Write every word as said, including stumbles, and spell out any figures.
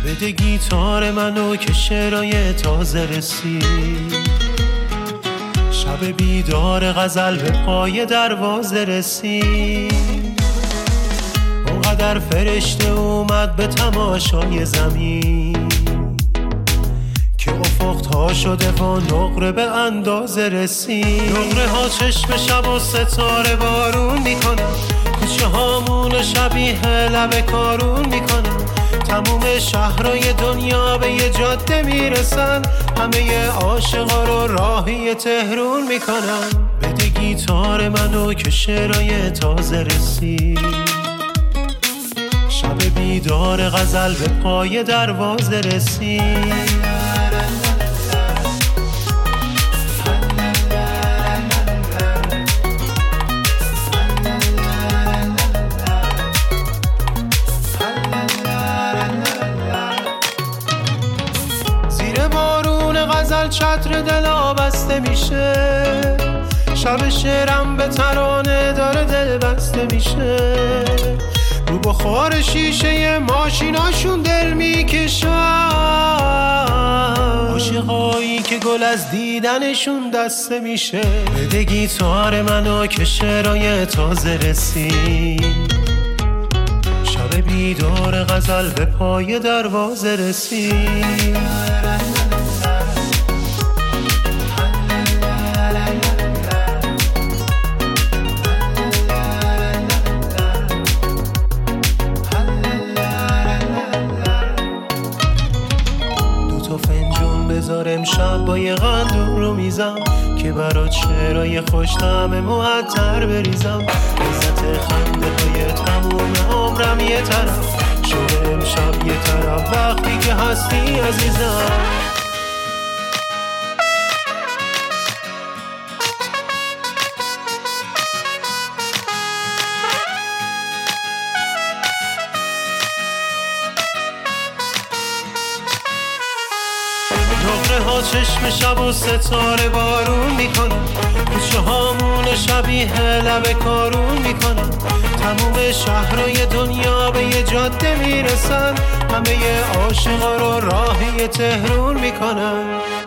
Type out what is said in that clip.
بده گیتار منو که شعرهای تازه رسید، شب بیدار غزل به پای دروازه رسید. اونقدر فرشته اومد به تماشای زمین که افق تا شده و نقره به اندازه رسید. نقره ها چشم شب و ستاره بارون میکنن، کوچه هامون شبیه لب کارون میکنن. تموم شهرهای دنیا به یه جاده میرسن، همه عاشقا رو راهی تهرون میکنن. بده گیتار منو که شعرهای تازه رسید، شب بیدار غزل به پای دروازه رسید. غزل چتر دلا بسته میشه، شب شعرم به ترانه داره دل بسته میشه. رو بخار شیشه ماشیناشون دل میکشن، عاشقایی که گل از دیدنشون دسته میشه. بده گیتار منو که شعرهای تازه رسید، شب بیدار غزل به پای دروازه رسید. بذار امشب با یه قندون رو میزم که برات شعرهای خوش طعم معطر بریزم. لذت خنده های تموم عمرم یه طرف، شوق امشب یه طرف، وقتی که هستی عزیزم. نقره ها چشم شب و ستاره بارون میکنن، کوچه هامون شبیه لب کارون میکنن. تموم شهرهای دنیا به یه جاده میرسن، همه عاشقا رو راهی تهرون میکنن.